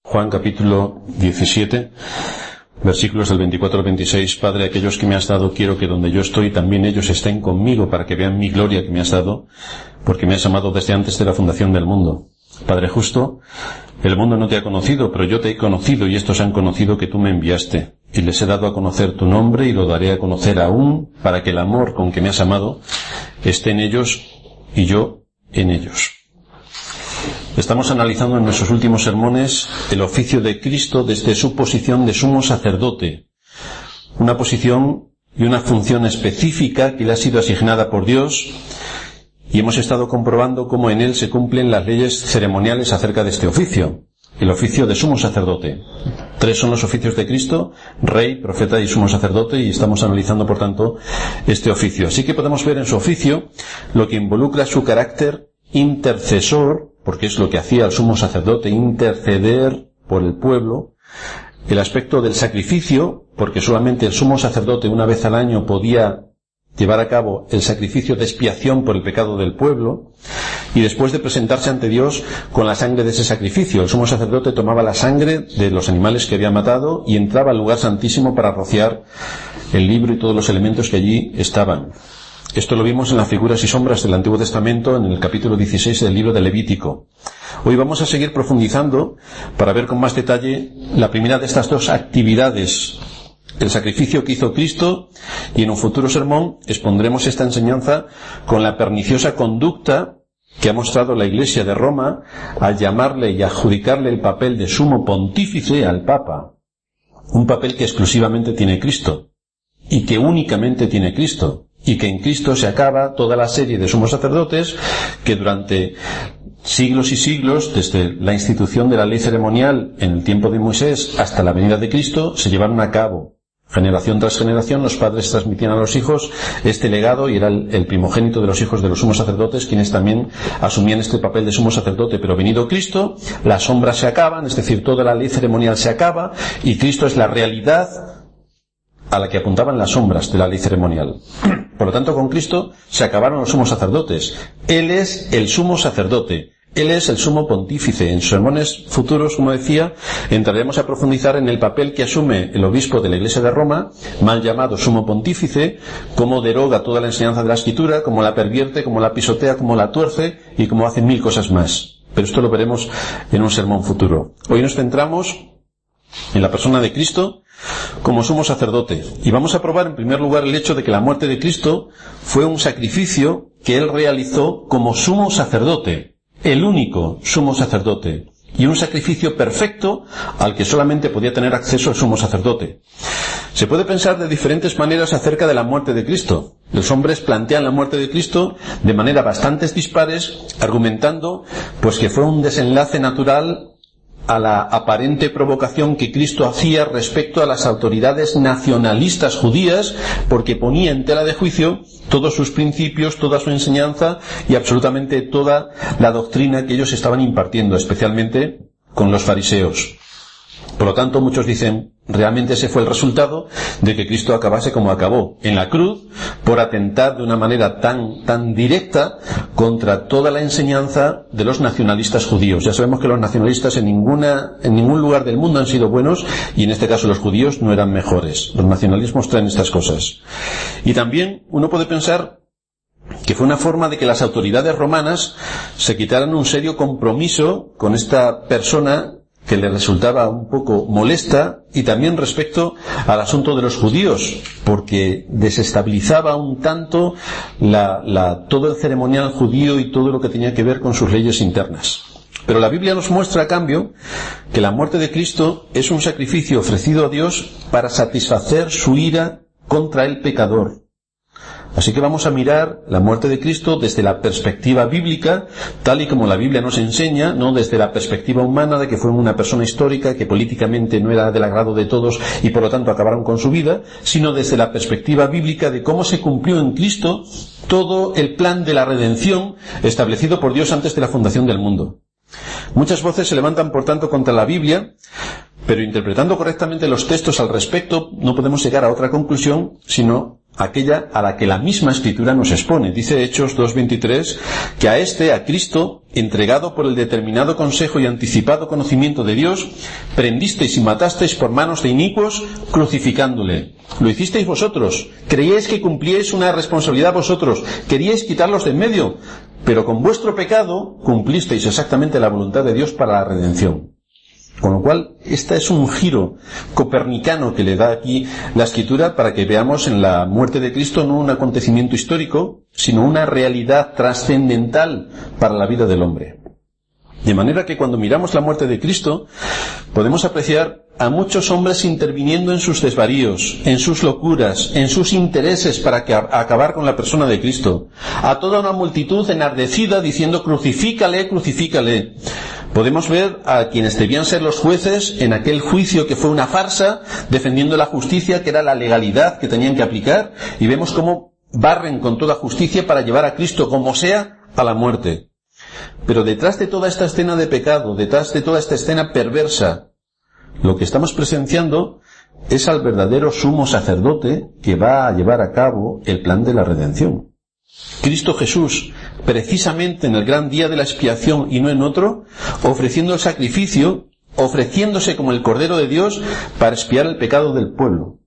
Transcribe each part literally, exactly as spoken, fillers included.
Juan capítulo diecisiete, versículos del veinticuatro al veintiséis. Padre, aquellos que me has dado, quiero que donde yo estoy también ellos estén conmigo, para que vean mi gloria que me has dado, porque me has amado desde antes de la fundación del mundo. Padre justo, el mundo no te ha conocido, pero yo te he conocido, y estos han conocido que tú me enviaste, y les he dado a conocer tu nombre, y lo daré a conocer aún, para que el amor con que me has amado esté en ellos, y yo en ellos. Estamos analizando en nuestros últimos sermones el oficio de Cristo desde su posición de sumo sacerdote, una posición y una función específica que le ha sido asignada por Dios, y hemos estado comprobando cómo en él se cumplen las leyes ceremoniales acerca de este oficio, el oficio de sumo sacerdote. Tres son los oficios de Cristo: Rey, Profeta y Sumo Sacerdote, y estamos analizando por tanto este oficio. Así que podemos ver en su oficio lo que involucra su carácter intercesor, porque es lo que hacía el sumo sacerdote, interceder por el pueblo; el aspecto del sacrificio, porque solamente el sumo sacerdote una vez al año podía llevar a cabo el sacrificio de expiación por el pecado del pueblo, y después de presentarse ante Dios con la sangre de ese sacrificio, el sumo sacerdote tomaba la sangre de los animales que había matado y entraba al lugar santísimo para rociar el libro y todos los elementos que allí estaban. Esto lo vimos en las figuras y sombras del Antiguo Testamento, en el capítulo dieciséis del libro de Levítico. Hoy vamos a seguir profundizando para ver con más detalle la primera de estas dos actividades, el sacrificio que hizo Cristo, y en un futuro sermón expondremos esta enseñanza con la perniciosa conducta que ha mostrado la Iglesia de Roma al llamarle y adjudicarle el papel de sumo pontífice al Papa, un papel que exclusivamente tiene Cristo, y que únicamente tiene Cristo, y que en Cristo se acaba toda la serie de sumos sacerdotes que durante siglos y siglos, desde la institución de la ley ceremonial en el tiempo de Moisés hasta la venida de Cristo, se llevaron a cabo. Generación tras generación, los padres transmitían a los hijos este legado, y era el, el primogénito de los hijos de los sumos sacerdotes quienes también asumían este papel de sumo sacerdote. Pero venido Cristo, las sombras se acaban, es decir, toda la ley ceremonial se acaba, y Cristo es la realidad a la que apuntaban las sombras de la ley ceremonial. Por lo tanto, con Cristo se acabaron los sumos sacerdotes. Él es el sumo sacerdote. Él es el sumo pontífice. En sermones futuros, como decía, entraremos a profundizar en el papel que asume el obispo de la Iglesia de Roma, mal llamado sumo pontífice, cómo deroga toda la enseñanza de la Escritura, cómo la pervierte, cómo la pisotea, cómo la tuerce y cómo hace mil cosas más. Pero esto lo veremos en un sermón futuro. Hoy nos centramos en la persona de Cristo como sumo sacerdote, y vamos a probar en primer lugar el hecho de que la muerte de Cristo fue un sacrificio que él realizó como sumo sacerdote, el único sumo sacerdote, y un sacrificio perfecto al que solamente podía tener acceso el sumo sacerdote. Se puede pensar de diferentes maneras acerca de la muerte de Cristo. Los hombres plantean la muerte de Cristo de manera bastante dispares, argumentando pues que fue un desenlace natural a la aparente provocación que Cristo hacía respecto a las autoridades nacionalistas judías, porque ponía en tela de juicio todos sus principios, toda su enseñanza y absolutamente toda la doctrina que ellos estaban impartiendo, especialmente con los fariseos. Por lo tanto, muchos dicen, realmente ese fue el resultado de que Cristo acabase como acabó, en la cruz, por atentar de una manera tan, tan directa contra toda la enseñanza de los nacionalistas judíos. Ya sabemos que los nacionalistas en ninguna, en ningún lugar del mundo han sido buenos, y en este caso los judíos no eran mejores. Los nacionalismos traen estas cosas. Y también uno puede pensar que fue una forma de que las autoridades romanas se quitaran un serio compromiso con esta persona que le resultaba un poco molesta, y también respecto al asunto de los judíos, porque desestabilizaba un tanto la, la, todo el ceremonial judío y todo lo que tenía que ver con sus leyes internas. Pero la Biblia nos muestra, a cambio, que la muerte de Cristo es un sacrificio ofrecido a Dios para satisfacer su ira contra el pecador. Así que vamos a mirar la muerte de Cristo desde la perspectiva bíblica, tal y como la Biblia nos enseña, no desde la perspectiva humana de que fue una persona histórica que políticamente no era del agrado de todos y por lo tanto acabaron con su vida, sino desde la perspectiva bíblica de cómo se cumplió en Cristo todo el plan de la redención establecido por Dios antes de la fundación del mundo. Muchas voces se levantan, por tanto, contra la Biblia, pero interpretando correctamente los textos al respecto no podemos llegar a otra conclusión sino aquella a la que la misma Escritura nos expone. Dice Hechos dos veintitrés que a este, a Cristo, entregado por el determinado consejo y anticipado conocimiento de Dios, prendisteis y matasteis por manos de inicuos, crucificándole. Lo hicisteis vosotros. Creíais que cumplíais una responsabilidad vosotros. Queríais quitarlos de en medio, pero con vuestro pecado cumplisteis exactamente la voluntad de Dios para la redención. Con lo cual, este es un giro copernicano que le da aquí la Escritura para que veamos en la muerte de Cristo no un acontecimiento histórico, sino una realidad trascendental para la vida del hombre. De manera que cuando miramos la muerte de Cristo, podemos apreciar a muchos hombres interviniendo en sus desvaríos, en sus locuras, en sus intereses para que, a, acabar con la persona de Cristo. A toda una multitud enardecida diciendo crucifícale, crucifícale. Podemos ver a quienes debían ser los jueces en aquel juicio que fue una farsa, defendiendo la justicia, que era la legalidad que tenían que aplicar, y vemos cómo barren con toda justicia para llevar a Cristo, como sea, a la muerte. Pero detrás de toda esta escena de pecado, detrás de toda esta escena perversa, lo que estamos presenciando es al verdadero sumo sacerdote que va a llevar a cabo el plan de la redención. Cristo Jesús, precisamente en el gran día de la expiación y no en otro, ofreciendo el sacrificio, ofreciéndose como el Cordero de Dios para expiar el pecado del pueblo.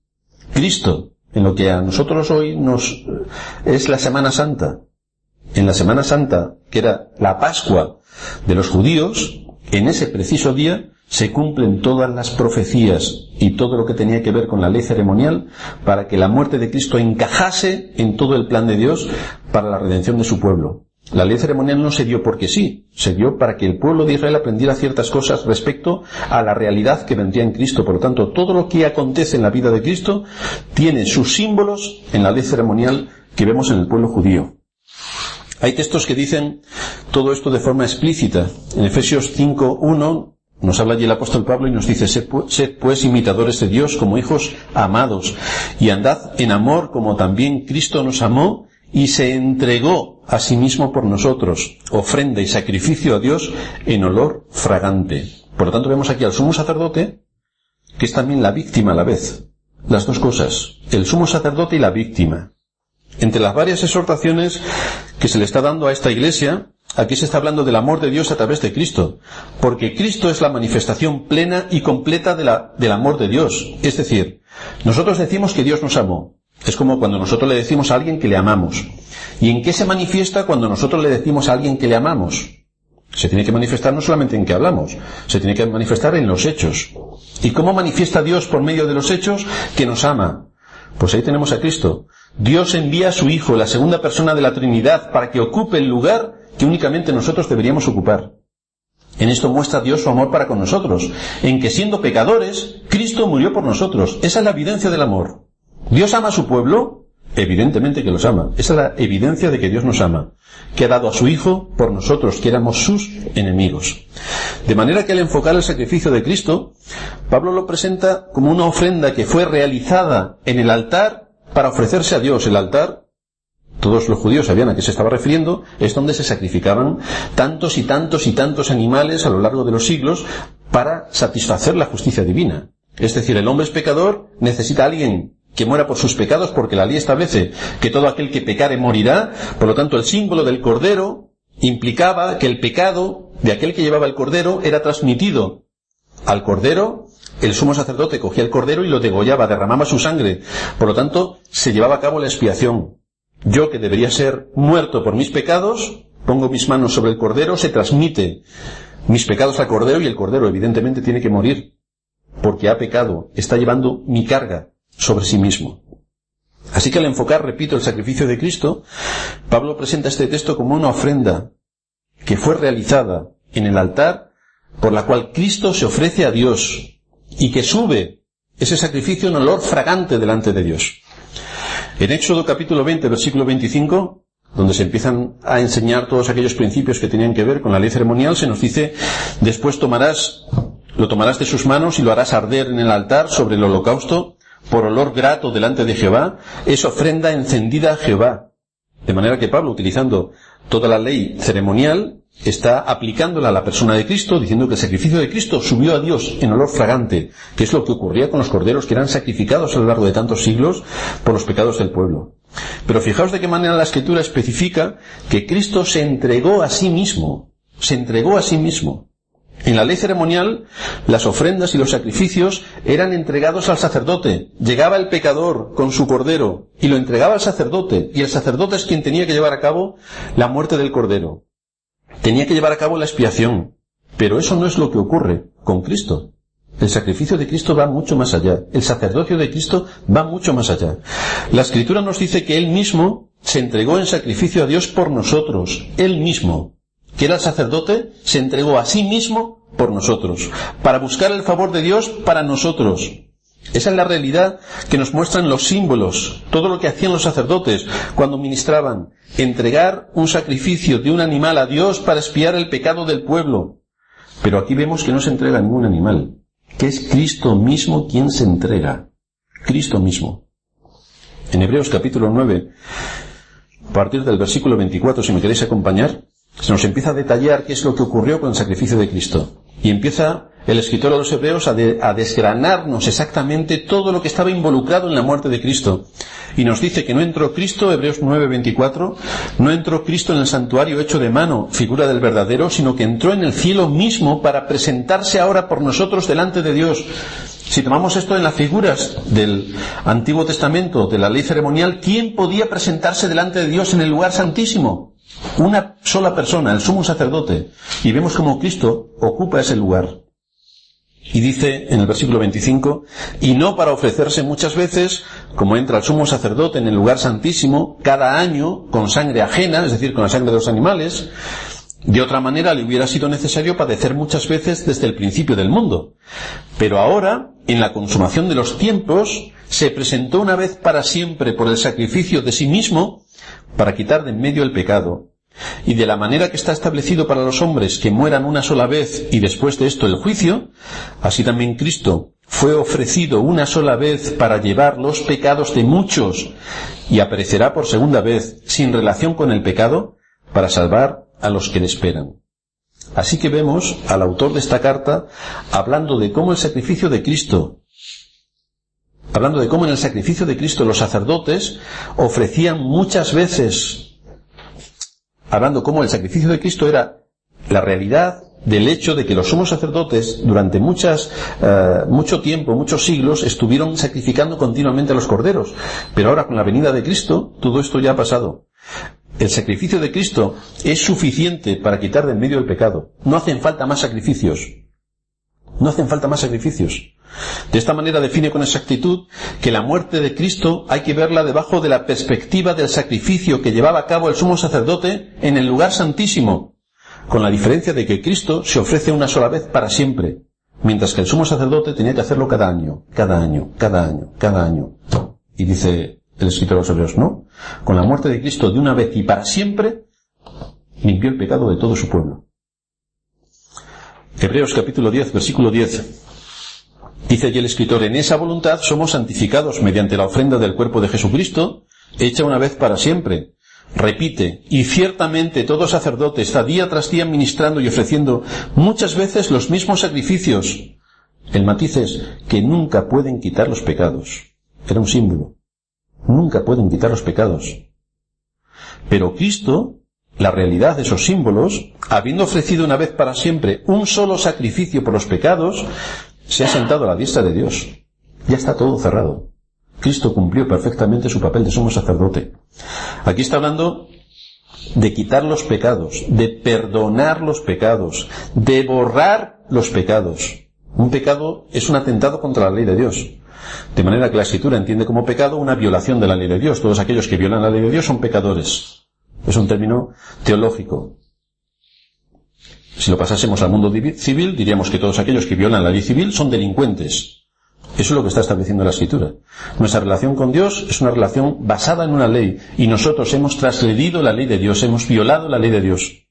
Cristo, en lo que a nosotros hoy nos es la Semana Santa, en la Semana Santa, que era la Pascua de los judíos, en ese preciso día se cumplen todas las profecías y todo lo que tenía que ver con la ley ceremonial para que la muerte de Cristo encajase en todo el plan de Dios para la redención de su pueblo. La ley ceremonial no se dio porque sí, se dio para que el pueblo de Israel aprendiera ciertas cosas respecto a la realidad que vendría en Cristo. Por lo tanto, todo lo que acontece en la vida de Cristo tiene sus símbolos en la ley ceremonial que vemos en el pueblo judío. Hay textos que dicen todo esto de forma explícita. En Efesios cinco uno nos habla allí el apóstol Pablo y nos dice: sed pues imitadores de Dios como hijos amados, y andad en amor como también Cristo nos amó y se entregó a sí mismo por nosotros, ofrenda y sacrificio a Dios en olor fragante. Por lo tanto, vemos aquí al sumo sacerdote, que es también la víctima a la vez. Las dos cosas, el sumo sacerdote y la víctima. Entre las varias exhortaciones que se le está dando a esta iglesia, aquí se está hablando del amor de Dios a través de Cristo, porque Cristo es la manifestación plena y completa de la, del amor de Dios. Es decir, nosotros decimos que Dios nos amó. Es como cuando nosotros le decimos a alguien que le amamos. ¿Y en qué se manifiesta cuando nosotros le decimos a alguien que le amamos? Se tiene que manifestar no solamente en que hablamos, se tiene que manifestar en los hechos. ¿Y cómo manifiesta Dios por medio de los hechos que nos ama? Pues ahí tenemos a Cristo. Dios envía a su Hijo, la segunda persona de la Trinidad, para que ocupe el lugar que únicamente nosotros deberíamos ocupar. En esto muestra Dios su amor para con nosotros, en que siendo pecadores, Cristo murió por nosotros. Esa es la evidencia del amor. ¿Dios ama a su pueblo? Evidentemente que los ama. Esa es la evidencia de que Dios nos ama, que ha dado a su Hijo por nosotros, que éramos sus enemigos. De manera que al enfocar el sacrificio de Cristo, Pablo lo presenta como una ofrenda que fue realizada en el altar para ofrecerse a Dios. El altar, todos los judíos sabían a qué se estaba refiriendo, es donde se sacrificaban tantos y tantos y tantos animales a lo largo de los siglos para satisfacer la justicia divina. Es decir, el hombre es pecador, necesita a alguien que muera por sus pecados, porque la ley establece que todo aquel que pecare morirá. Por lo tanto, el símbolo del cordero implicaba que el pecado de aquel que llevaba el cordero era transmitido al cordero. El sumo sacerdote cogía el cordero y lo degollaba, derramaba su sangre. Por lo tanto, se llevaba a cabo la expiación. Yo, que debería ser muerto por mis pecados, pongo mis manos sobre el cordero, se transmite mis pecados al cordero y el cordero evidentemente tiene que morir, porque ha pecado, está llevando mi carga sobre sí mismo. Así que al enfocar, repito, el sacrificio de Cristo, Pablo presenta este texto como una ofrenda que fue realizada en el altar, por la cual Cristo se ofrece a Dios y que sube ese sacrificio en olor fragante delante de Dios. En Éxodo capítulo veinte, versículo veinticinco, donde se empiezan a enseñar todos aquellos principios que tenían que ver con la ley ceremonial, se nos dice: después tomarás, lo tomarás de sus manos y lo harás arder en el altar sobre el holocausto, por olor grato delante de Jehová, es ofrenda encendida a Jehová. De manera que Pablo, utilizando toda la ley ceremonial, está aplicándola a la persona de Cristo, diciendo que el sacrificio de Cristo subió a Dios en olor fragante, que es lo que ocurría con los corderos que eran sacrificados a lo largo de tantos siglos por los pecados del pueblo. Pero fijaos de qué manera la Escritura especifica que Cristo se entregó a sí mismo, se entregó a sí mismo. En la ley ceremonial, las ofrendas y los sacrificios eran entregados al sacerdote. Llegaba el pecador con su cordero y lo entregaba al sacerdote, y el sacerdote es quien tenía que llevar a cabo la muerte del cordero. Tenía que llevar a cabo la expiación. Pero eso no es lo que ocurre con Cristo. El sacrificio de Cristo va mucho más allá. El sacerdocio de Cristo va mucho más allá. La Escritura nos dice que Él mismo se entregó en sacrificio a Dios por nosotros. Él mismo, que era el sacerdote, se entregó a sí mismo por nosotros, para buscar el favor de Dios para nosotros. Esa es la realidad que nos muestran los símbolos, todo lo que hacían los sacerdotes cuando ministraban, entregar un sacrificio de un animal a Dios para expiar el pecado del pueblo. Pero aquí vemos que no se entrega ningún animal, que es Cristo mismo quien se entrega. Cristo mismo. En Hebreos capítulo nueve, a partir del versículo veinticuatro, si me queréis acompañar, se nos empieza a detallar qué es lo que ocurrió con el sacrificio de Cristo. Y empieza el escritor a los Hebreos a, de, a desgranarnos exactamente todo lo que estaba involucrado en la muerte de Cristo. Y nos dice que no entró Cristo, Hebreos nueve veinticuatro, no entró Cristo en el santuario hecho de mano, figura del verdadero, sino que entró en el cielo mismo para presentarse ahora por nosotros delante de Dios. Si tomamos esto en las figuras del Antiguo Testamento, de la ley ceremonial, ¿quién podía presentarse delante de Dios en el lugar santísimo? Una sola persona, el sumo sacerdote. Y vemos cómo Cristo ocupa ese lugar. Y dice en el versículo veinticinco, y no para ofrecerse muchas veces, como entra el sumo sacerdote en el lugar santísimo, cada año, con sangre ajena, es decir, con la sangre de los animales. De otra manera le hubiera sido necesario padecer muchas veces desde el principio del mundo. Pero ahora, en la consumación de los tiempos, se presentó una vez para siempre por el sacrificio de sí mismo, para quitar de en medio el pecado. Y de la manera que está establecido para los hombres que mueran una sola vez y después de esto el juicio, así también Cristo fue ofrecido una sola vez para llevar los pecados de muchos y aparecerá por segunda vez sin relación con el pecado para salvar a los que le esperan. Así que vemos al autor de esta carta hablando de cómo el sacrificio de Cristo hablando de cómo en el sacrificio de Cristo los sacerdotes ofrecían muchas veces, hablando cómo el sacrificio de Cristo era la realidad del hecho de que los sumos sacerdotes durante muchas, uh, mucho tiempo, muchos siglos, estuvieron sacrificando continuamente a los corderos. Pero ahora con la venida de Cristo, todo esto ya ha pasado. El sacrificio de Cristo es suficiente para quitar de en medio el pecado. No hacen falta más sacrificios. No hacen falta más sacrificios. De esta manera define con exactitud que la muerte de Cristo hay que verla debajo de la perspectiva del sacrificio que llevaba a cabo el sumo sacerdote en el lugar santísimo, con la diferencia de que Cristo se ofrece una sola vez para siempre, mientras que el sumo sacerdote tenía que hacerlo cada año, cada año, cada año, cada año. Y dice el escritor de los Hebreos, no, con la muerte de Cristo de una vez y para siempre, limpió el pecado de todo su pueblo. Hebreos capítulo diez, versículo diez. Dice allí el escritor, en esa voluntad somos santificados mediante la ofrenda del cuerpo de Jesucristo, hecha una vez para siempre. Repite, y ciertamente todo sacerdote está día tras día ministrando y ofreciendo muchas veces los mismos sacrificios. El matiz es que nunca pueden quitar los pecados. Era un símbolo. Nunca pueden quitar los pecados. Pero Cristo, la realidad de esos símbolos, habiendo ofrecido una vez para siempre un solo sacrificio por los pecados, se ha sentado a la diestra de Dios. Ya está todo cerrado. Cristo cumplió perfectamente su papel de sumo sacerdote. Aquí está hablando de quitar los pecados, de perdonar los pecados, de borrar los pecados. Un pecado es un atentado contra la ley de Dios. De manera que la Escritura entiende como pecado una violación de la ley de Dios. Todos aquellos que violan la ley de Dios son pecadores. Es un término teológico. Si lo pasásemos al mundo civil, diríamos que todos aquellos que violan la ley civil son delincuentes. Eso es lo que está estableciendo la Escritura. Nuestra relación con Dios es una relación basada en una ley, y nosotros hemos transgredido la ley de Dios, hemos violado la ley de Dios.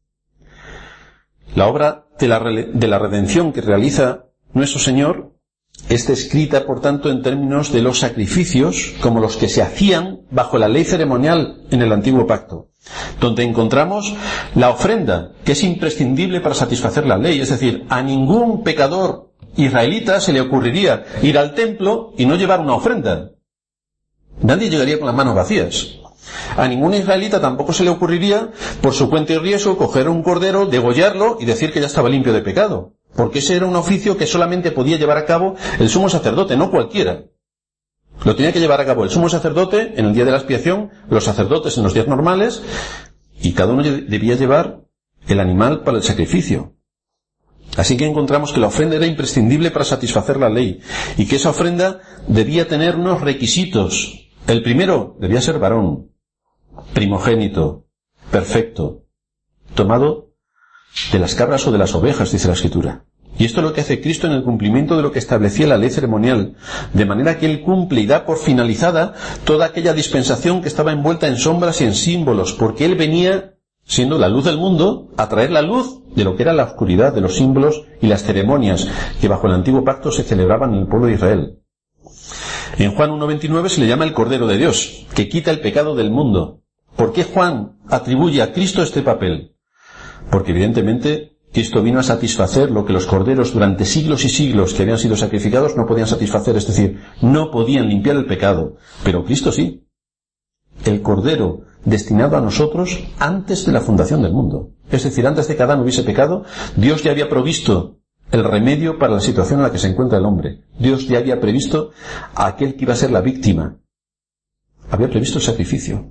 La obra de la, de la redención que realiza nuestro Señor está escrita, por tanto, en términos de los sacrificios como los que se hacían bajo la ley ceremonial en el antiguo pacto, donde encontramos la ofrenda, que es imprescindible para satisfacer la ley. Es decir, a ningún pecador israelita se le ocurriría ir al templo y no llevar una ofrenda. Nadie llegaría con las manos vacías. A ningún israelita tampoco se le ocurriría, por su cuenta y riesgo, coger un cordero, degollarlo y decir que ya estaba limpio de pecado. Porque ese era un oficio que solamente podía llevar a cabo el sumo sacerdote, no cualquiera. Lo tenía que llevar a cabo el sumo sacerdote en el día de la expiación, los sacerdotes en los días normales, y cada uno debía llevar el animal para el sacrificio. Así que encontramos que la ofrenda era imprescindible para satisfacer la ley, y que esa ofrenda debía tener unos requisitos. El primero debía ser varón, primogénito, perfecto, tomado de las cabras o de las ovejas, dice la Escritura. Y esto es lo que hace Cristo en el cumplimiento de lo que establecía la ley ceremonial, de manera que Él cumple y da por finalizada toda aquella dispensación que estaba envuelta en sombras y en símbolos, porque Él venía, siendo la luz del mundo, a traer la luz de lo que era la oscuridad de los símbolos y las ceremonias que bajo el antiguo pacto se celebraban en el pueblo de Israel. En Juan uno veintinueve se le llama el Cordero de Dios, que quita el pecado del mundo. ¿Por qué Juan atribuye a Cristo este papel? Porque evidentemente Cristo vino a satisfacer lo que los corderos durante siglos y siglos que habían sido sacrificados no podían satisfacer, es decir, no podían limpiar el pecado, pero Cristo sí. El cordero destinado a nosotros antes de la fundación del mundo. Es decir, antes de que Adán hubiese pecado, Dios ya había provisto el remedio para la situación en la que se encuentra el hombre. Dios ya había previsto a aquel que iba a ser la víctima. Había previsto el sacrificio.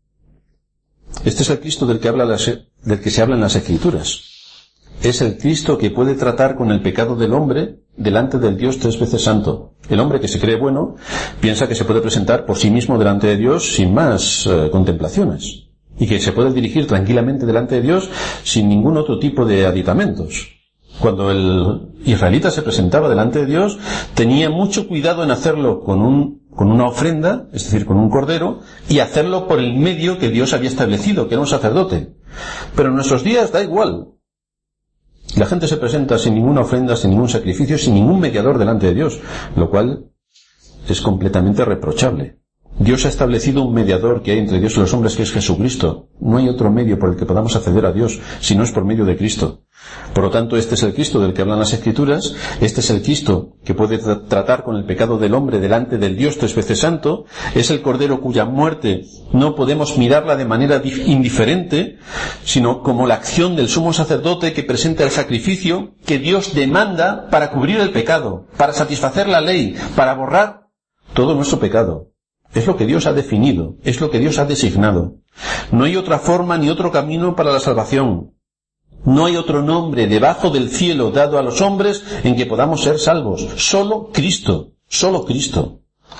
Este es el Cristo del que habla las, del que se habla en las Escrituras. Es el Cristo que puede tratar con el pecado del hombre delante del Dios tres veces santo. El hombre que se cree bueno piensa que se puede presentar por sí mismo delante de Dios sin más eh, contemplaciones, y que se puede dirigir tranquilamente delante de Dios sin ningún otro tipo de aditamentos. Cuando el israelita se presentaba delante de Dios, tenía mucho cuidado en hacerlo con un con una ofrenda, es decir, con un cordero, y hacerlo por el medio que Dios había establecido, que era un sacerdote. Pero en nuestros días da igual. La gente se presenta sin ninguna ofrenda, sin ningún sacrificio, sin ningún mediador delante de Dios, lo cual es completamente reprochable. Dios ha establecido un mediador que hay entre Dios y los hombres, que es Jesucristo. No hay otro medio por el que podamos acceder a Dios, si no es por medio de Cristo. Por lo tanto, este es el Cristo del que hablan las Escrituras, este es el Cristo que puede tra- tratar con el pecado del hombre delante del Dios tres veces santo, es el Cordero cuya muerte no podemos mirarla de manera dif- indiferente, sino como la acción del sumo sacerdote que presenta el sacrificio que Dios demanda para cubrir el pecado, para satisfacer la ley, para borrar todo nuestro pecado. Es lo que Dios ha definido, es lo que Dios ha designado. No hay otra forma ni otro camino para la salvación. No hay otro nombre debajo del cielo dado a los hombres en que podamos ser salvos. Solo Cristo, solo Cristo.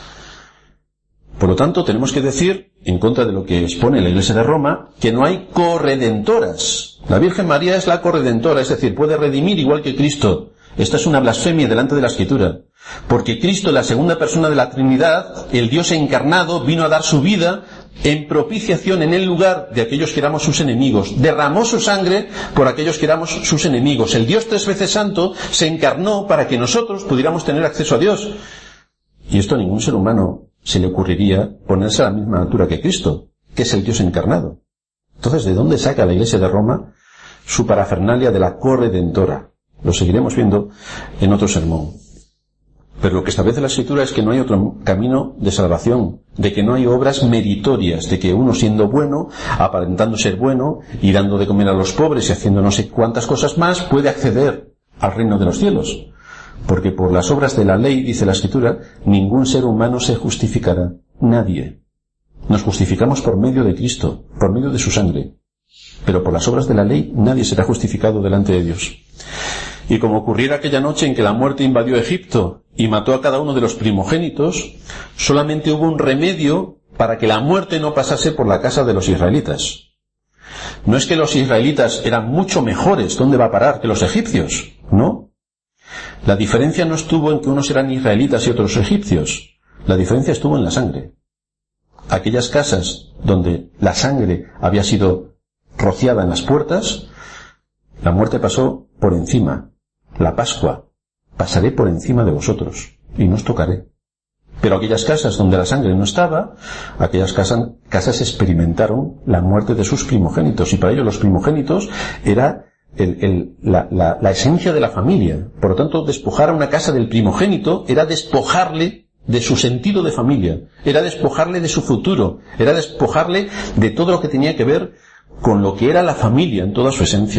Por lo tanto, tenemos que decir, en contra de lo que expone la Iglesia de Roma, que no hay corredentoras. La Virgen María es la corredentora, es decir, puede redimir igual que Cristo. Esta es una blasfemia delante de la Escritura. Porque Cristo, la segunda persona de la Trinidad, el Dios encarnado, vino a dar su vida en propiciación en el lugar de aquellos que éramos sus enemigos. Derramó su sangre por aquellos que éramos sus enemigos. El Dios tres veces santo se encarnó para que nosotros pudiéramos tener acceso a Dios. Y esto a ningún ser humano se le ocurriría ponerse a la misma altura que Cristo, que es el Dios encarnado. Entonces, ¿de dónde saca la Iglesia de Roma su parafernalia de la corredentora? Lo seguiremos viendo en otro sermón. Pero lo que establece la Escritura es que no hay otro camino de salvación, de que no hay obras meritorias, de que uno siendo bueno, aparentando ser bueno, y dando de comer a los pobres y haciendo no sé cuántas cosas más, puede acceder al reino de los cielos. Porque por las obras de la ley, dice la Escritura, ningún ser humano se justificará. Nadie. Nos justificamos por medio de Cristo, por medio de su sangre. Pero por las obras de la ley nadie será justificado delante de Dios. Y como ocurriera aquella noche en que la muerte invadió Egipto y mató a cada uno de los primogénitos, solamente hubo un remedio para que la muerte no pasase por la casa de los israelitas. No es que los israelitas eran mucho mejores, ¿dónde va a parar?, que los egipcios. No. La diferencia no estuvo en que unos eran israelitas y otros egipcios. La diferencia estuvo en la sangre. Aquellas casas donde la sangre había sido rociada en las puertas, la muerte pasó por encima. La Pascua, pasaré por encima de vosotros. y no os tocaré. Pero aquellas casas donde la sangre no estaba, aquellas casas, casas experimentaron la muerte de sus primogénitos, y para ellos los primogénitos era el, el, la, la, la esencia de la familia. Por lo tanto, despojar a una casa del primogénito era despojarle de su sentido de familia, era despojarle de su futuro, era despojarle de todo lo que tenía que ver con lo que era la familia en toda su esencia.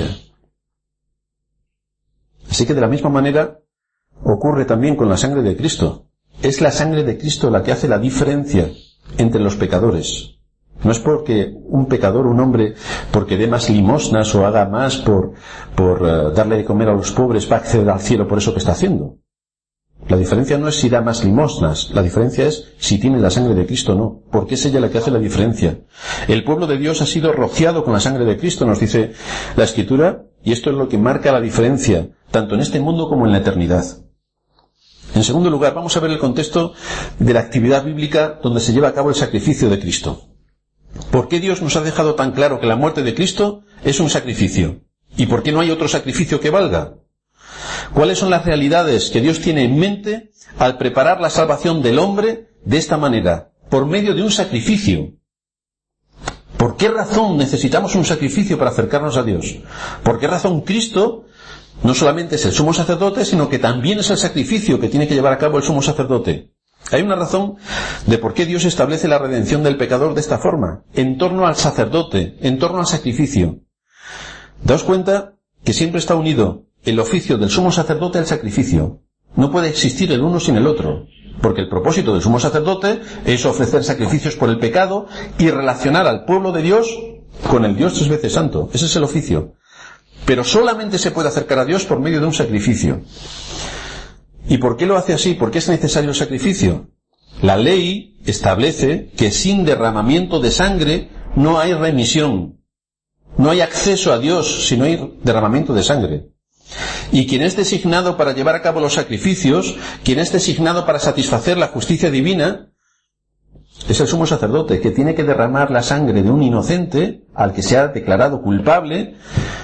Así que de la misma manera ocurre también con la sangre de Cristo. Es la sangre de Cristo la que hace la diferencia entre los pecadores. No es porque un pecador, un hombre, porque dé más limosnas o haga más por, por uh, darle de comer a los pobres, va a acceder al cielo por eso que está haciendo. La diferencia no es si da más limosnas, la diferencia es si tiene la sangre de Cristo o no, porque es ella la que hace la diferencia. El pueblo de Dios ha sido rociado con la sangre de Cristo, nos dice la Escritura, y esto es lo que marca la diferencia, tanto en este mundo como en la eternidad. En segundo lugar, vamos a ver el contexto de la actividad bíblica donde se lleva a cabo el sacrificio de Cristo. ¿Por qué Dios nos ha dejado tan claro que la muerte de Cristo es un sacrificio? ¿Y por qué no hay otro sacrificio que valga? ¿Cuáles son las realidades que Dios tiene en mente al preparar la salvación del hombre de esta manera, por medio de un sacrificio? ¿Por qué razón necesitamos un sacrificio para acercarnos a Dios? ¿Por qué razón Cristo no solamente es el sumo sacerdote, sino que también es el sacrificio que tiene que llevar a cabo el sumo sacerdote? Hay una razón de por qué Dios establece la redención del pecador de esta forma, en torno al sacerdote, en torno al sacrificio. Daos cuenta que siempre está unido el oficio del sumo sacerdote al sacrificio. No puede existir el uno sin el otro, porque el propósito del sumo sacerdote es ofrecer sacrificios por el pecado y relacionar al pueblo de Dios con el Dios tres veces santo. Ese es el oficio. Pero solamente se puede acercar a Dios por medio de un sacrificio. ¿Y por qué lo hace así? ¿Por qué es necesario el sacrificio? La ley establece que sin derramamiento de sangre no hay remisión. No hay acceso a Dios si no hay derramamiento de sangre. Y quien es designado para llevar a cabo los sacrificios, quien es designado para satisfacer la justicia divina, es el sumo sacerdote, que tiene que derramar la sangre de un inocente al que se ha declarado culpable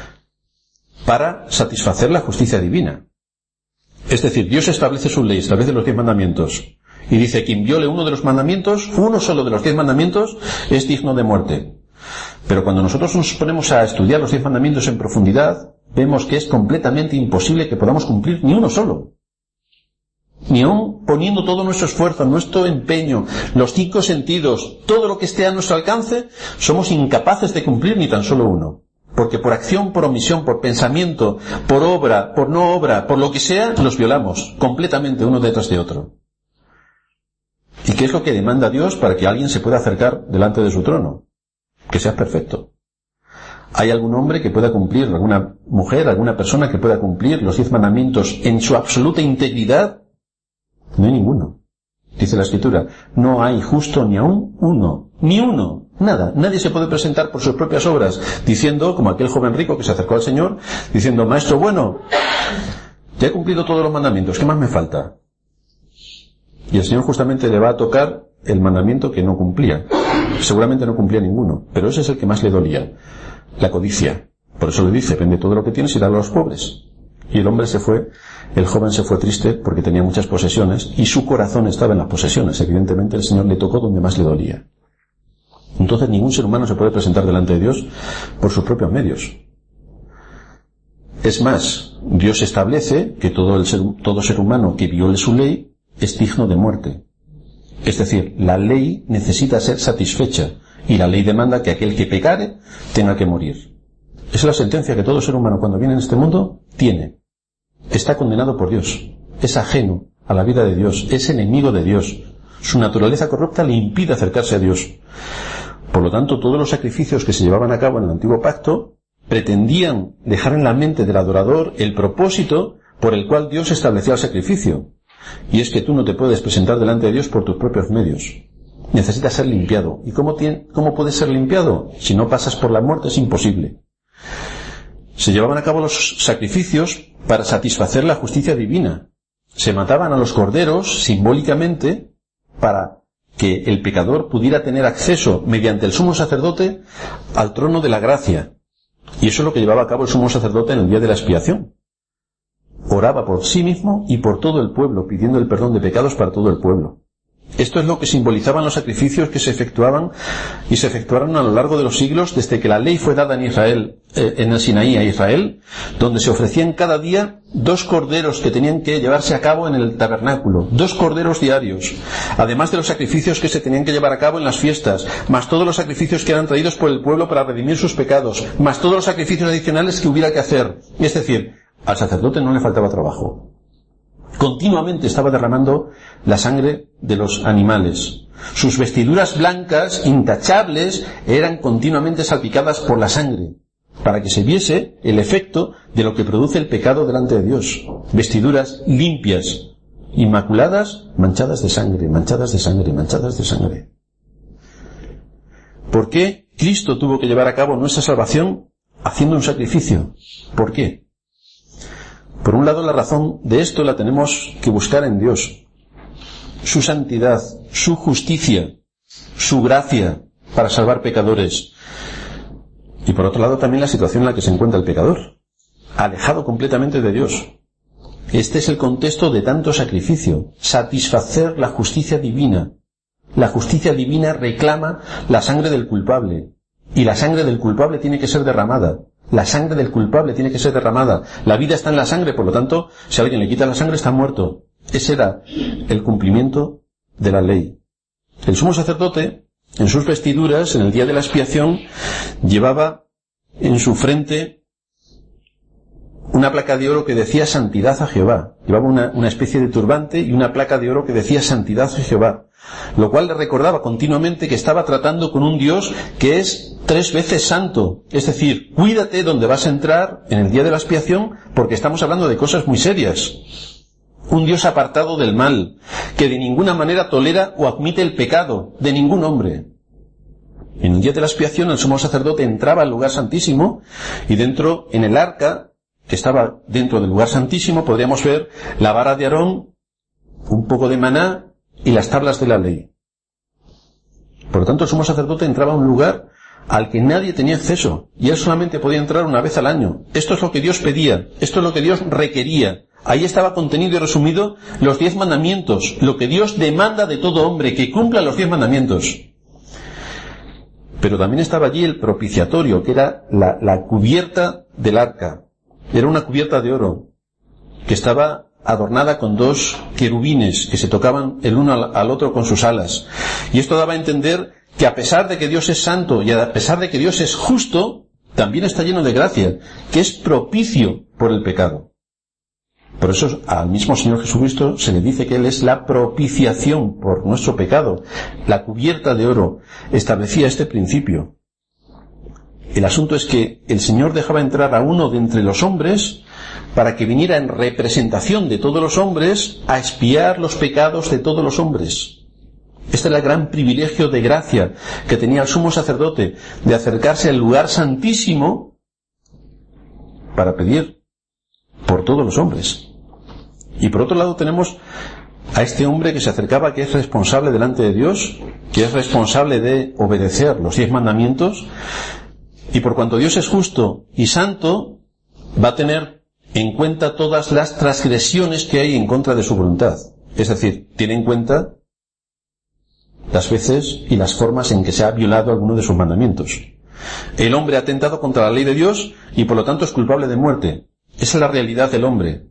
para satisfacer la justicia divina. Es decir, Dios establece su ley, establece los diez mandamientos, y dice, quien viole uno de los mandamientos, uno solo de los diez mandamientos, es digno de muerte. Pero cuando nosotros nos ponemos a estudiar los diez mandamientos en profundidad, vemos que es completamente imposible que podamos cumplir ni uno solo. Ni aun poniendo todo nuestro esfuerzo, nuestro empeño, los cinco sentidos, todo lo que esté a nuestro alcance, somos incapaces de cumplir ni tan solo uno. Porque por acción, por omisión, por pensamiento, por obra, por no obra, por lo que sea, los violamos completamente uno detrás de otro. ¿Y qué es lo que demanda Dios para que alguien se pueda acercar delante de su trono? Que sea perfecto. ¿Hay algún hombre que pueda cumplir, alguna mujer, alguna persona que pueda cumplir los diez mandamientos en su absoluta integridad? No hay ninguno. Dice la Escritura, no hay justo ni aún uno, ni uno, nada. Nadie se puede presentar por sus propias obras, diciendo, como aquel joven rico que se acercó al Señor, diciendo, maestro bueno, ya he cumplido todos los mandamientos, ¿qué más me falta? Y el Señor justamente le va a tocar el mandamiento que no cumplía. Seguramente no cumplía ninguno, pero ese es el que más le dolía, la codicia. Por eso le dice, vende todo lo que tienes y dalo a los pobres. Y el hombre se fue, el joven se fue triste porque tenía muchas posesiones y su corazón estaba en las posesiones. Evidentemente el Señor le tocó donde más le dolía. Entonces ningún ser humano se puede presentar delante de Dios por sus propios medios. Es más, Dios establece que todo, el ser, todo ser humano que viole su ley es digno de muerte. Es decir, la ley necesita ser satisfecha y la ley demanda que aquel que pecare tenga que morir. Esa es la sentencia que todo ser humano cuando viene en este mundo tiene. Está condenado por Dios, es ajeno a la vida de Dios, es enemigo de Dios. Su naturaleza corrupta le impide acercarse a Dios. Por lo tanto, todos los sacrificios que se llevaban a cabo en el antiguo pacto pretendían dejar en la mente del adorador el propósito por el cual Dios estableció el sacrificio. Y es que tú no te puedes presentar delante de Dios por tus propios medios. Necesitas ser limpiado. ¿Y cómo, tiene, cómo puedes ser limpiado? Si no pasas por la muerte es imposible. Se llevaban a cabo los sacrificios para satisfacer la justicia divina. Se mataban a los corderos simbólicamente para que el pecador pudiera tener acceso mediante el sumo sacerdote al trono de la gracia. Y eso es lo que llevaba a cabo el sumo sacerdote en el día de la expiación. oraba por sí mismo y por todo el pueblo, pidiendo el perdón de pecados para todo el pueblo. Esto es lo que simbolizaban los sacrificios que se efectuaban y se efectuaron a lo largo de los siglos desde que la ley fue dada en Israel, eh, en el Sinaí a Israel, donde se ofrecían cada día dos corderos que tenían que llevarse a cabo en el tabernáculo, dos corderos diarios, además de los sacrificios que se tenían que llevar a cabo en las fiestas, más todos los sacrificios que eran traídos por el pueblo para redimir sus pecados, más todos los sacrificios adicionales que hubiera que hacer. Es decir, al sacerdote no le faltaba trabajo. Continuamente estaba derramando la sangre de los animales. Sus vestiduras blancas, intachables, eran continuamente salpicadas por la sangre, para que se viese el efecto de lo que produce el pecado delante de Dios. Vestiduras limpias, inmaculadas, manchadas de sangre, manchadas de sangre, manchadas de sangre. ¿Por qué Cristo tuvo que llevar a cabo nuestra salvación haciendo un sacrificio? ¿Por qué? Por un lado, la razón de esto la tenemos que buscar en Dios. Su santidad, su justicia, su gracia para salvar pecadores. Y por otro lado, también la situación en la que se encuentra el pecador, alejado completamente de Dios. Este es el contexto de tanto sacrificio, satisfacer la justicia divina. La justicia divina reclama la sangre del culpable, y la sangre del culpable tiene que ser derramada. La sangre del culpable tiene que ser derramada. La vida está en la sangre, por lo tanto, si alguien le quita la sangre, está muerto. Ese era el cumplimiento de la ley. El sumo sacerdote, en sus vestiduras, en el día de la expiación, llevaba en su frente una placa de oro que decía santidad a Jehová. Llevaba una, una especie de turbante y una placa de oro que decía santidad a Jehová, lo cual le recordaba continuamente que estaba tratando con un Dios que es tres veces santo. Es decir, cuídate donde vas a entrar en el día de la expiación, porque estamos hablando de cosas muy serias. Un Dios apartado del mal, que de ninguna manera tolera o admite el pecado de ningún hombre. En el día de la expiación el sumo sacerdote entraba al lugar santísimo y dentro, en el arca que estaba dentro del lugar santísimo, podríamos ver la vara de Aarón, un poco de maná y las tablas de la ley. Por lo tanto, el sumo sacerdote entraba a un lugar al que nadie tenía acceso, y él solamente podía entrar una vez al año. Esto es lo que Dios pedía, esto es lo que Dios requería. Ahí estaba contenido y resumido los diez mandamientos, lo que Dios demanda de todo hombre, que cumpla los diez mandamientos. Pero también estaba allí el propiciatorio, que era la, la cubierta del arca. Era una cubierta de oro, que estaba adornada con dos querubines que se tocaban el uno al otro con sus alas. Y esto daba a entender que a pesar de que Dios es santo y a pesar de que Dios es justo, también está lleno de gracia, que es propicio por el pecado. Por eso al mismo Señor Jesucristo se le dice que Él es la propiciación por nuestro pecado. La cubierta de oro establecía este principio. El asunto es que el Señor dejaba entrar a uno de entre los hombres para que viniera en representación de todos los hombres a expiar los pecados de todos los hombres. Este era el gran privilegio de gracia que tenía el sumo sacerdote, de acercarse al lugar santísimo para pedir por todos los hombres. Y por otro lado tenemos a este hombre que se acercaba, que es responsable delante de Dios, que es responsable de obedecer los diez mandamientos, y por cuanto Dios es justo y santo, va a tener en cuenta todas las transgresiones que hay en contra de su voluntad. Es decir, tiene en cuenta las veces y las formas en que se ha violado alguno de sus mandamientos. El hombre ha atentado contra la ley de Dios y por lo tanto es culpable de muerte. Esa es la realidad del hombre.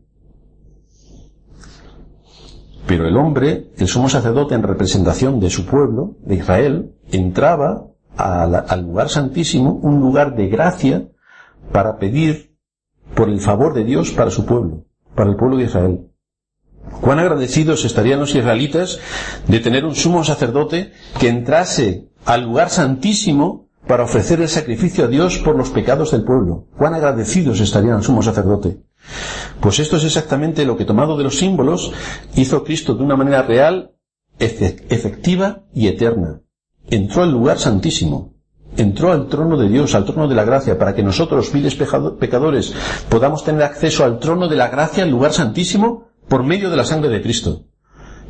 Pero el hombre, el sumo sacerdote en representación de su pueblo, de Israel, entraba al, al lugar santísimo, un lugar de gracia, para pedir por el favor de Dios para su pueblo, para el pueblo de Israel. Cuán agradecidos estarían los israelitas de tener un sumo sacerdote que entrase al lugar santísimo para ofrecer el sacrificio a Dios por los pecados del pueblo. Cuán agradecidos estarían al sumo sacerdote. Pues esto es exactamente lo que, tomado de los símbolos, hizo Cristo de una manera real, efectiva y eterna. Entró al lugar santísimo, entró al trono de Dios, al trono de la gracia, para que nosotros, viles pecadores, podamos tener acceso al trono de la gracia, al lugar santísimo, por medio de la sangre de Cristo.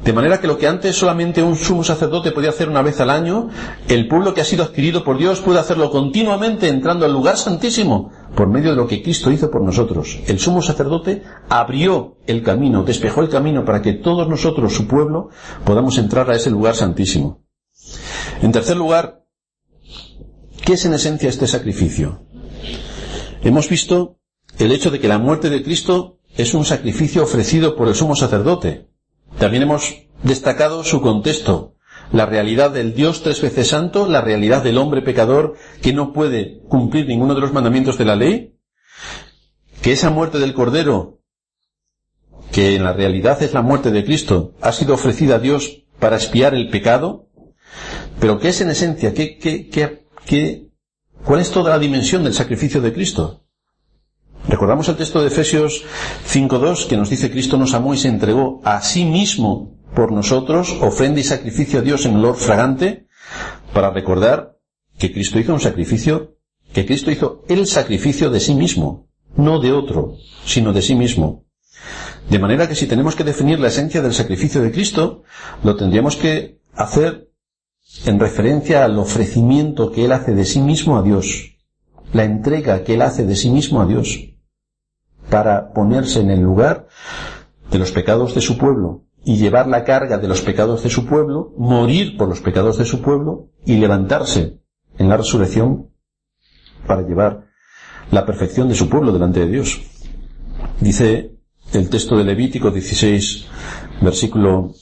De manera que lo que antes solamente un sumo sacerdote podía hacer una vez al año, el pueblo que ha sido adquirido por Dios puede hacerlo continuamente entrando al lugar santísimo por medio de lo que Cristo hizo por nosotros. El sumo sacerdote abrió el camino, despejó el camino para que todos nosotros, su pueblo, podamos entrar a ese lugar santísimo. En tercer lugar, ¿qué es en esencia este sacrificio? Hemos visto el hecho de que la muerte de Cristo es un sacrificio ofrecido por el sumo sacerdote. También hemos destacado su contexto, la realidad del Dios tres veces santo, la realidad del hombre pecador que no puede cumplir ninguno de los mandamientos de la ley, que esa muerte del Cordero, que en la realidad es la muerte de Cristo, ha sido ofrecida a Dios para expiar el pecado, pero que es en esencia, ¿qué, qué, qué, qué, ¿cuál es toda la dimensión del sacrificio de Cristo? Recordamos el texto de Efesios cinco dos que nos dice: Cristo nos amó y se entregó a sí mismo por nosotros, ofrenda y sacrificio a Dios en olor fragante, para recordar que Cristo hizo un sacrificio, que Cristo hizo el sacrificio de sí mismo, no de otro, sino de sí mismo. De manera que si tenemos que definir la esencia del sacrificio de Cristo, lo tendríamos que hacer en referencia al ofrecimiento que Él hace de sí mismo a Dios, la entrega que Él hace de sí mismo a Dios, para ponerse en el lugar de los pecados de su pueblo y llevar la carga de los pecados de su pueblo, morir por los pecados de su pueblo y levantarse en la resurrección para llevar la perfección de su pueblo delante de Dios. Dice el texto de Levítico dieciséis, versículo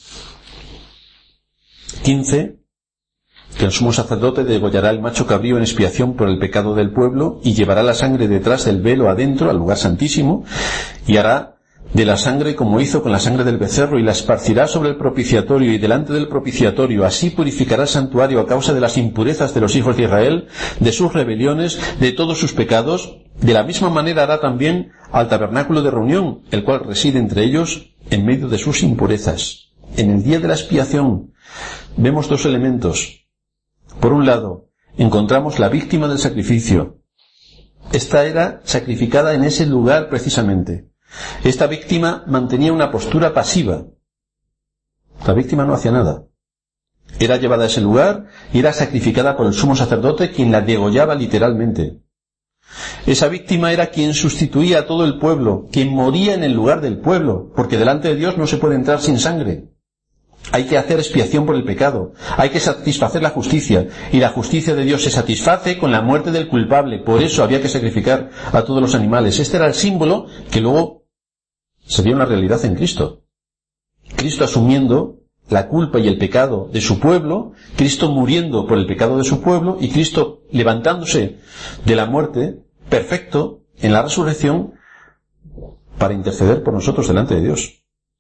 quince, que el sumo sacerdote degollará el macho cabrío en expiación por el pecado del pueblo y llevará la sangre detrás del velo adentro al lugar santísimo y hará de la sangre como hizo con la sangre del becerro y la esparcirá sobre el propiciatorio y delante del propiciatorio. Así purificará el santuario a causa de las impurezas de los hijos de Israel, de sus rebeliones, de todos sus pecados. De la misma manera hará también al tabernáculo de reunión, el cual reside entre ellos en medio de sus impurezas. En el día de la expiación vemos dos elementos. Por un lado, encontramos la víctima del sacrificio. Esta era sacrificada en ese lugar precisamente. Esta víctima mantenía una postura pasiva. La víctima no hacía nada. Era llevada a ese lugar y era sacrificada por el sumo sacerdote, quien la degollaba literalmente. Esa víctima era quien sustituía a todo el pueblo, quien moría en el lugar del pueblo, porque delante de Dios no se puede entrar sin sangre. Hay que hacer expiación por el pecado, hay que satisfacer la justicia, y la justicia de Dios se satisface con la muerte del culpable. Por eso había que sacrificar a todos los animales. Este era el símbolo que luego sería una realidad en Cristo. Cristo asumiendo la culpa y el pecado de su pueblo, Cristo muriendo por el pecado de su pueblo, y Cristo levantándose de la muerte, perfecto, en la resurrección, para interceder por nosotros delante de Dios.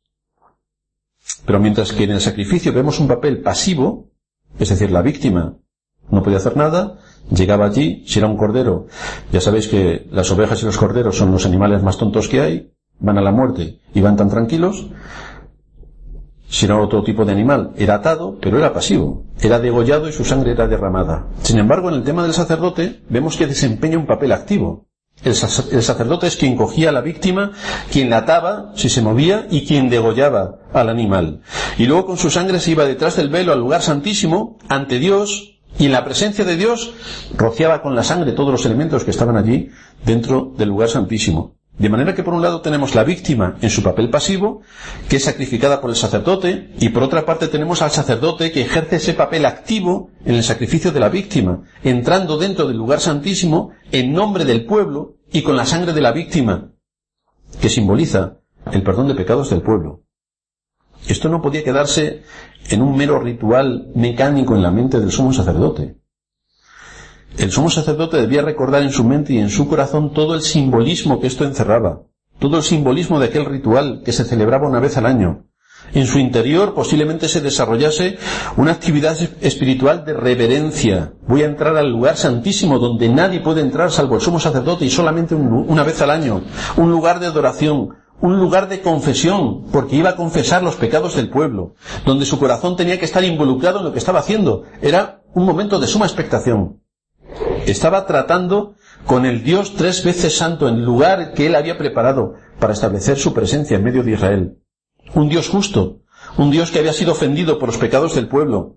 Pero mientras que en el sacrificio vemos un papel pasivo, es decir, la víctima no podía hacer nada, llegaba allí, si era un cordero, ya sabéis que las ovejas y los corderos son los animales más tontos que hay, van a la muerte y van tan tranquilos. Si era otro tipo de animal, era atado, pero era pasivo, era degollado y su sangre era derramada. Sin embargo, en el tema del sacerdote, vemos que desempeña un papel activo. El sacerdote es quien cogía a la víctima, quien la ataba si se movía y quien degollaba al animal. Y luego con su sangre se iba detrás del velo al lugar santísimo, ante Dios, y en la presencia de Dios rociaba con la sangre todos los elementos que estaban allí dentro del lugar santísimo. De manera que por un lado tenemos la víctima en su papel pasivo, que es sacrificada por el sacerdote, y por otra parte tenemos al sacerdote que ejerce ese papel activo en el sacrificio de la víctima, entrando dentro del lugar santísimo en nombre del pueblo y con la sangre de la víctima, que simboliza el perdón de pecados del pueblo. Esto no podía quedarse en un mero ritual mecánico en la mente del sumo sacerdote. El sumo sacerdote debía recordar en su mente y en su corazón todo el simbolismo que esto encerraba, todo el simbolismo de aquel ritual que se celebraba una vez al año. En su interior posiblemente se desarrollase una actividad espiritual de reverencia. Voy a entrar al lugar santísimo donde nadie puede entrar salvo el sumo sacerdote y solamente una vez al año. Un lugar de adoración, un lugar de confesión, porque iba a confesar los pecados del pueblo, donde su corazón tenía que estar involucrado en lo que estaba haciendo. Era un momento de suma expectación. Estaba tratando con el Dios tres veces santo en el lugar que él había preparado para establecer su presencia en medio de Israel. Un Dios justo, un Dios que había sido ofendido por los pecados del pueblo.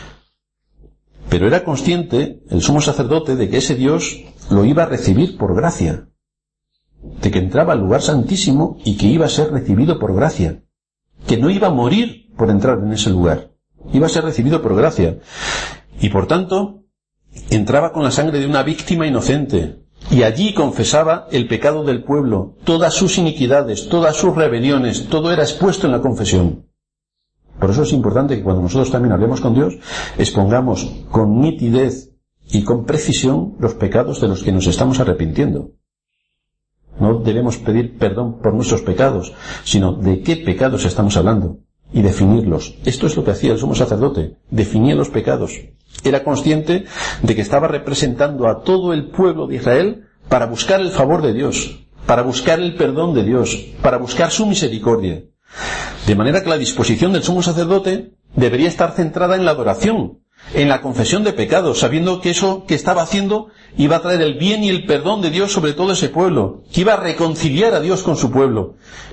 Pero era consciente el sumo sacerdote de que ese Dios lo iba a recibir por gracia, de que entraba al lugar santísimo y que iba a ser recibido por gracia, que no iba a morir por entrar en ese lugar, iba a ser recibido por gracia, y por tanto entraba con la sangre de una víctima inocente, y allí confesaba el pecado del pueblo, todas sus iniquidades, todas sus rebeliones, todo era expuesto en la confesión. Por eso es importante que cuando nosotros también hablemos con Dios, expongamos con nitidez y con precisión los pecados de los que nos estamos arrepintiendo. No debemos pedir perdón por nuestros pecados, sino de qué pecados estamos hablando y definirlos. Esto es lo que hacía el sumo sacerdote, definía los pecados. Era consciente de que estaba representando a todo el pueblo de Israel para buscar el favor de Dios, para buscar el perdón de Dios, para buscar su misericordia. De manera que la disposición del sumo sacerdote debería estar centrada en la adoración, en la confesión de pecados, sabiendo que eso que estaba haciendo iba a traer el bien y el perdón de Dios sobre todo ese pueblo, que iba a reconciliar a Dios con su pueblo,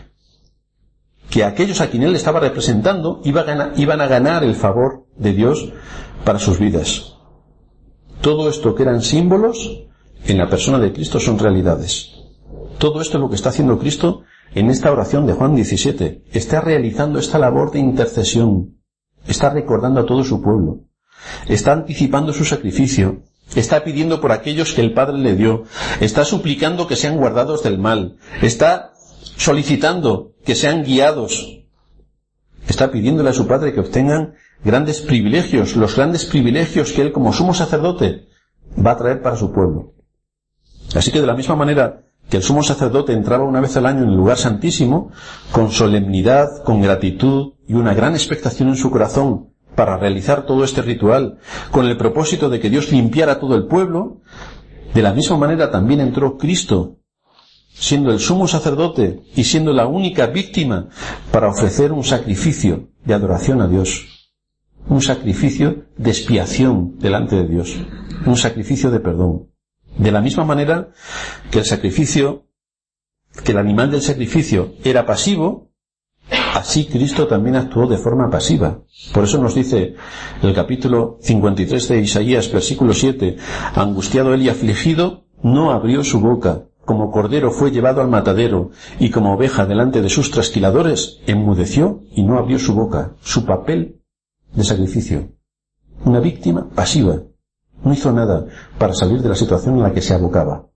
que aquellos a quien él estaba representando iban a ganar, iban a ganar el favor de Dios para sus vidas. Todo esto que eran símbolos, en la persona de Cristo son realidades. Todo esto es lo que está haciendo Cristo en esta oración de Juan diecisiete. Está realizando esta labor de intercesión. Está recordando a todo su pueblo. Está anticipando su sacrificio. Está pidiendo por aquellos que el Padre le dio. Está suplicando que sean guardados del mal. Está solicitando que sean guiados. Está pidiéndole a su Padre que obtengan grandes privilegios, los grandes privilegios que él como sumo sacerdote va a traer para su pueblo. Así que de la misma manera que el sumo sacerdote entraba una vez al año en el lugar santísimo, con solemnidad, con gratitud y una gran expectación en su corazón para realizar todo este ritual, con el propósito de que Dios limpiara todo el pueblo, de la misma manera también entró Cristo, siendo el sumo sacerdote y siendo la única víctima para ofrecer un sacrificio de adoración a Dios, un sacrificio de expiación delante de Dios, un sacrificio de perdón. De la misma manera que el sacrificio, que el animal del sacrificio era pasivo, así Cristo también actuó de forma pasiva. Por eso nos dice el capítulo cincuenta y tres de Isaías, versículo siete, angustiado él y afligido, no abrió su boca, como cordero fue llevado al matadero, y como oveja delante de sus trasquiladores, enmudeció y no abrió su boca. Su papel de sacrificio. Una víctima pasiva. No hizo nada para salir de la situación en la que se abocaba.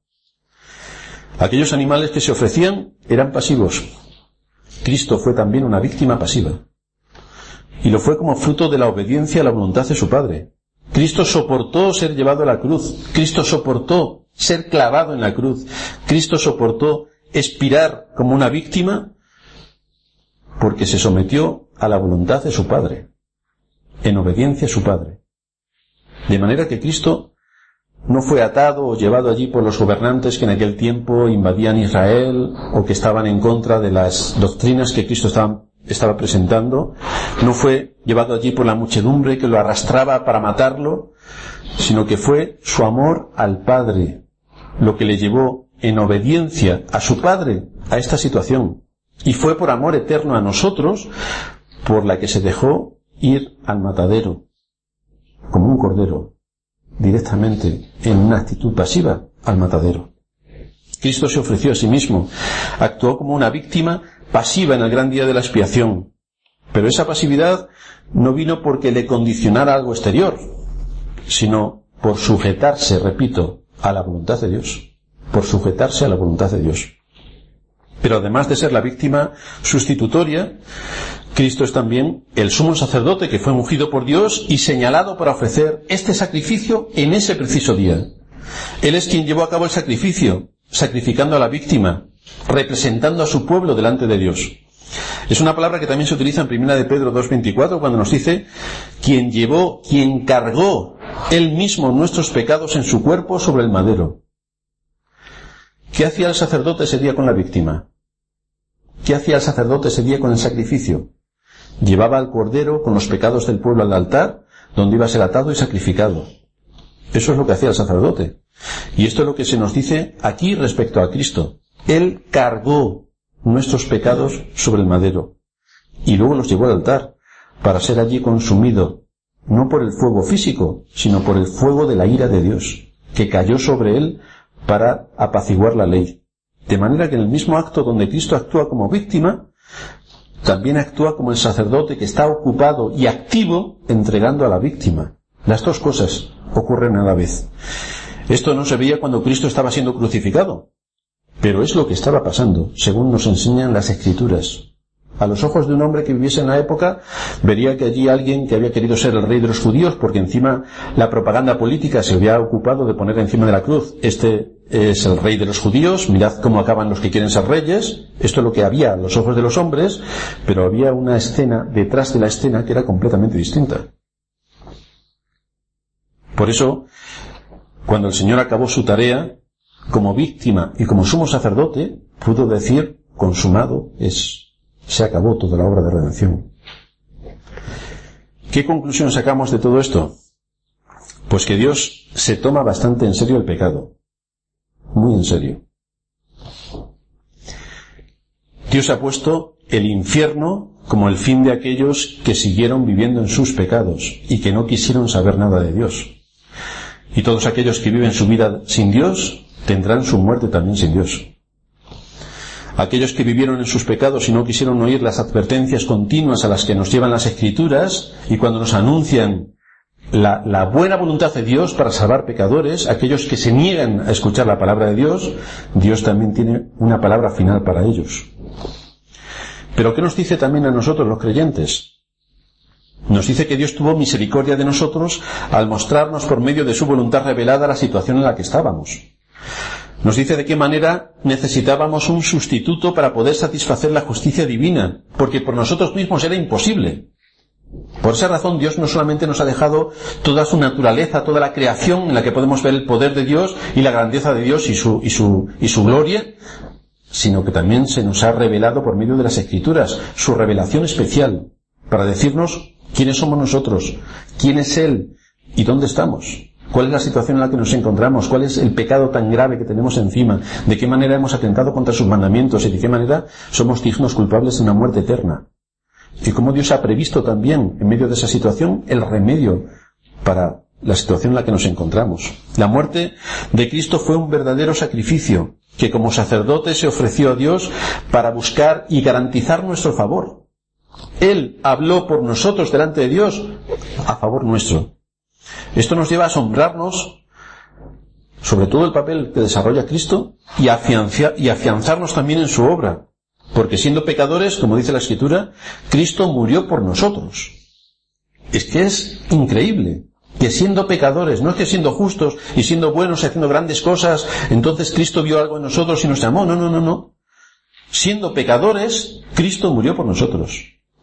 Aquellos animales que se ofrecían eran pasivos. Cristo fue también una víctima pasiva. Y lo fue como fruto de la obediencia a la voluntad de su Padre. Cristo soportó ser llevado a la cruz. Cristo soportó ser clavado en la cruz. Cristo soportó expirar como una víctima porque se sometió a la voluntad de su Padre, en obediencia a su Padre. De manera que Cristo no fue atado o llevado allí por los gobernantes que en aquel tiempo invadían Israel o que estaban en contra de las doctrinas que Cristo estaba, estaba presentando. No fue llevado allí por la muchedumbre que lo arrastraba para matarlo, sino que fue su amor al Padre lo que le llevó en obediencia a su Padre a esta situación. Y fue por amor eterno a nosotros por la que se dejó ir al matadero como un cordero, directamente, en una actitud pasiva, al matadero. Cristo se ofreció a sí mismo, actuó como una víctima pasiva en el gran día de la expiación. Pero esa pasividad no vino porque le condicionara algo exterior, sino por sujetarse, repito, a la voluntad de Dios, por sujetarse a la voluntad de Dios. Pero además de ser la víctima sustitutoria, Cristo es también el sumo sacerdote que fue ungido por Dios y señalado para ofrecer este sacrificio en ese preciso día. Él es quien llevó a cabo el sacrificio, sacrificando a la víctima, representando a su pueblo delante de Dios. Es una palabra que también se utiliza en primera de Pedro dos veinticuatro cuando nos dice quien llevó, quien cargó él mismo nuestros pecados en su cuerpo sobre el madero. ¿Qué hacía el sacerdote ese día con la víctima? ¿Qué hacía el sacerdote ese día con el sacrificio? Llevaba al cordero con los pecados del pueblo al altar, donde iba a ser atado y sacrificado. Eso es lo que hacía el sacerdote. Y esto es lo que se nos dice aquí respecto a Cristo. Él cargó nuestros pecados sobre el madero. y luego los llevó al altar para ser allí consumido, no por el fuego físico, sino por el fuego de la ira de Dios, que cayó sobre él para apaciguar la ley. De manera que en el mismo acto donde Cristo actúa como víctima, también actúa como el sacerdote que está ocupado y activo entregando a la víctima. Las dos cosas ocurren a la vez. Esto no se veía cuando Cristo estaba siendo crucificado, pero es lo que estaba pasando, según nos enseñan las Escrituras. A los ojos de un hombre que viviese en la época, vería que allí alguien que había querido ser el rey de los judíos, porque encima la propaganda política se había ocupado de poner encima de la cruz: este es el rey de los judíos, mirad cómo acaban los que quieren ser reyes. Esto es lo que había a los ojos de los hombres, pero había una escena detrás de la escena que era completamente distinta. Por eso, cuando el Señor acabó su tarea, como víctima y como sumo sacerdote, pudo decir: consumado es. Se acabó toda la obra de redención. ¿Qué conclusión sacamos de todo esto? Pues que Dios se toma bastante en serio el pecado. Muy en serio. Dios ha puesto el infierno como el fin de aquellos que siguieron viviendo en sus pecados y que no quisieron saber nada de Dios. Y todos aquellos que viven su vida sin Dios tendrán su muerte también sin Dios. Aquellos que vivieron en sus pecados y no quisieron oír las advertencias continuas a las que nos llevan las Escrituras, y cuando nos anuncian la, la buena voluntad de Dios para salvar pecadores, aquellos que se niegan a escuchar la palabra de Dios, Dios también tiene una palabra final para ellos. Pero ¿qué nos dice también a nosotros los creyentes? Nos dice que Dios tuvo misericordia de nosotros al mostrarnos por medio de su voluntad revelada la situación en la que estábamos. Nos dice de qué manera necesitábamos un sustituto para poder satisfacer la justicia divina, porque por nosotros mismos era imposible. Por esa razón Dios no solamente nos ha dejado toda su naturaleza, toda la creación en la que podemos ver el poder de Dios y la grandeza de Dios y su, y su, y su gloria, sino que también se nos ha revelado por medio de las Escrituras, su revelación especial, para decirnos quiénes somos nosotros, quién es Él y dónde estamos. ¿Cuál es la situación en la que nos encontramos? ¿Cuál es el pecado tan grave que tenemos encima? ¿De qué manera hemos atentado contra sus mandamientos? ¿Y de qué manera somos dignos culpables de una muerte eterna? Y cómo Dios ha previsto también, en medio de esa situación, el remedio para la situación en la que nos encontramos. La muerte de Cristo fue un verdadero sacrificio, que como sacerdote se ofreció a Dios para buscar y garantizar nuestro favor. Él habló por nosotros delante de Dios a favor nuestro. Esto nos lleva a asombrarnos sobre todo el papel que desarrolla Cristo y, afianzar, y afianzarnos también en su obra, porque siendo pecadores, como dice la Escritura, Cristo murió por nosotros. Es que es increíble que siendo pecadores, no es que siendo justos y siendo buenos y haciendo grandes cosas, entonces Cristo vio algo en nosotros y nos llamó. No, no, no, no. Siendo pecadores, Cristo murió por nosotros.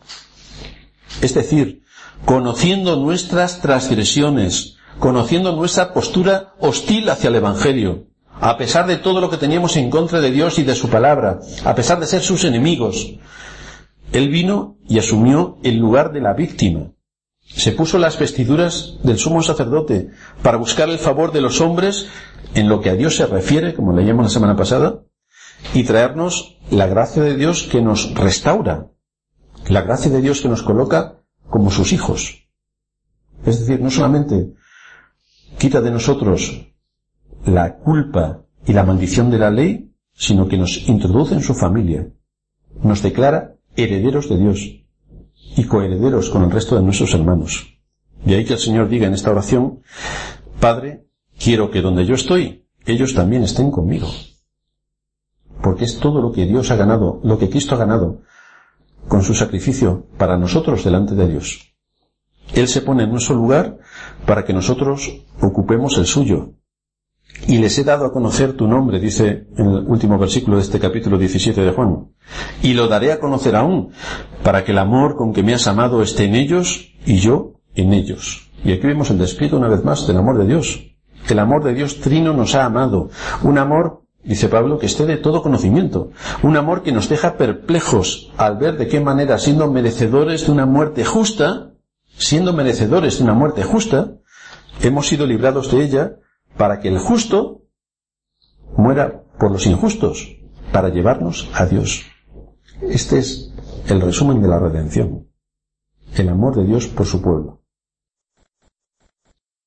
Es decir, conociendo nuestras transgresiones, conociendo nuestra postura hostil hacia el Evangelio, a pesar de todo lo que teníamos en contra de Dios y de su palabra, a pesar de ser sus enemigos, Él vino y asumió el lugar de la víctima. Se puso las vestiduras del sumo sacerdote para buscar el favor de los hombres en lo que a Dios se refiere, como leíamos la semana pasada, y traernos la gracia de Dios que nos restaura, la gracia de Dios que nos coloca como sus hijos. Es decir, no solamente quita de nosotros la culpa y la maldición de la ley, sino que nos introduce en su familia, nos declara herederos de Dios y coherederos con el resto de nuestros hermanos. De ahí que el Señor diga en esta oración: Padre, quiero que donde yo estoy, ellos también estén conmigo. Porque es todo lo que Dios ha ganado, lo que Cristo ha ganado con su sacrificio para nosotros delante de Dios. Él se pone en nuestro lugar para que nosotros ocupemos el suyo. Y les he dado a conocer tu nombre, dice en el último versículo de este capítulo diecisiete de Juan. Y lo daré a conocer aún, para que el amor con que me has amado esté en ellos y yo en ellos. Y aquí vemos el despliegue una vez más del amor de Dios. El amor de Dios trino nos ha amado. Un amor, dice Pablo, que esté de todo conocimiento. Un amor que nos deja perplejos al ver de qué manera, siendo merecedores de una muerte justa, siendo merecedores de una muerte justa, hemos sido librados de ella para que el justo muera por los injustos, para llevarnos a Dios. Este es el resumen de la redención. El amor de Dios por su pueblo.